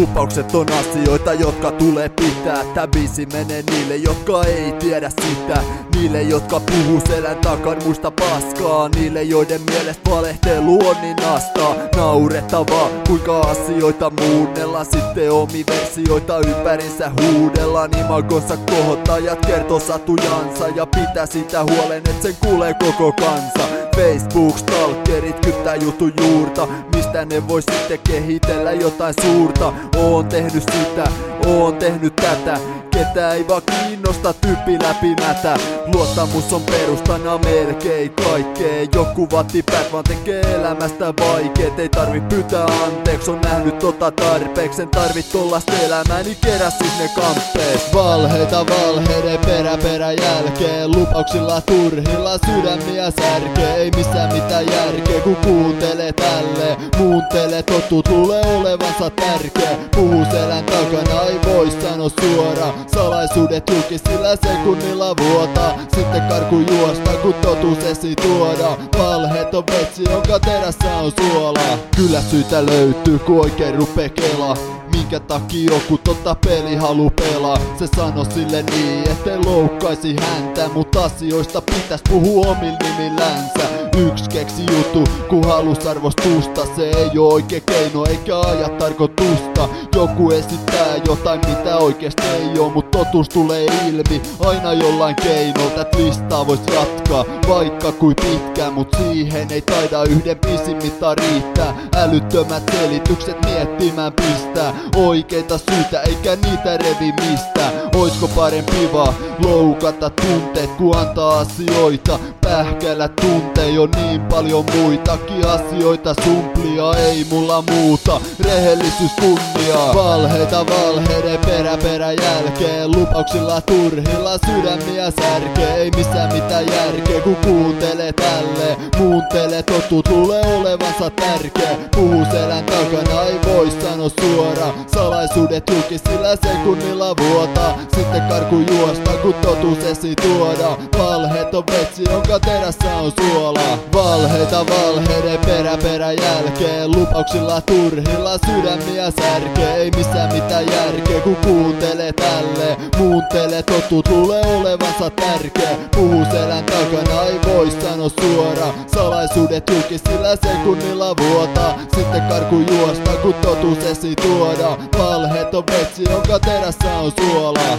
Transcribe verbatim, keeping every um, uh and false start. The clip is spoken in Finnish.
Lupaukset on asioita, jotka tulee pitää. Tää biisi menee niille, jotka ei tiedä sitä. Niille, jotka puhuu selän takan muista paskaa. Niille, joiden mielestä valehtelu on niin nastaa. Naurettavaa, kuinka asioita muunnellaan. Sitten omi versioita ympärinsä huudellaan. Imagonsa kohottajat kertoo satujansa ja pitää sitä huolen, et sen kuulee koko kansa. Facebook-stalkerit kyttää jutun juurta, mistä ne vois sitten kehitellä jotain suurta. Oon tehnyt sitä, oon tehnyt tätä, ketä ei vaan kiinnosta tyyppi läpimätä. Luottamus on perustana melkein kaikkeen. Joku vaatii päät vaan tekee elämästä vaikeet. Ei tarvi pyytää anteeksi, on nähnyt tota tarpeeksi. En tarvi tollasta elämää, niin keräs siis ne kamppeet. Valheita valheiden perä perä jälkeen. Lupauksilla turhilla sydämiä särkee. Ei missään mitään järkeä, kun kuuntelee tälleen. Muuntelee totut, luulee olevansa tärkeä. Puhuu selän takana, ei voi sanoa suoraan. Salaisuudet julki sillä sekunnilla vuotaa. Sitten karku juosta, kun totuus esiin tuodaan. Valheet on vetsi, jonka terässä on suolaa. Kyllä syytä löytyy, kun oikein rupee kelaa. Minkä takia joku tota peli halu pelaa. Se sano sille niin, ettei loukkaisi häntä. Mut asioista pitäis puhua omil nimillänsä. Yks keksi jutu, kun halus arvostusta. Se ei oo oikee keino eikä aja tarkoitusta. Joku esittää jotain mitä oikeesti ei oo, mut totuus tulee ilmi aina jollain keinoin. Tät listaa vois jatkaa vaikka kui pitkään, mut siihen ei taida yhden biisin mitta riittää. Älyttömät selitykset miettimään pistää oikeita syitä eikä niitä revi mistään. Oisko parempi vaan loukata tunteet ku antaa asioita pähkällä tuntee jo niin paljon muitakin asioita. Sumplia ei mulla muuta, rehellisyys kunniaa. Valheita valheiden perä perä jälkeen. Lupauksilla turhilla sydämiä särkee. Ei missään mitään järkeä, kun kuuntelee tälleen. Muuntelee totut, luulee olevansa tärkeä. Puhuu selän takana, ei voi sanoa suoraan. Salaisuudet julki sillä sekunnilla vuotaa. Sitten karku juosta, kun totuus esiin tuodaan. Valheet on vetsi, jonka terässä on suolaa. Valheita valheiden perä perä jälkeen. Lupauksilla turhilla sydämiä särkee. Ei missään mitään järkeä, kun kuuntelee tälleen. Muuntelee totut, luulee olevansa tärkeä. Puhuu selän takana, ei voi sanoa suoraan. Salaisuudet julki sillä sekunnilla vuotaa. Sitten karku juosta, kun totuus esiin tuodaan. Valheet on vetsi, jonka terässä on suolaa.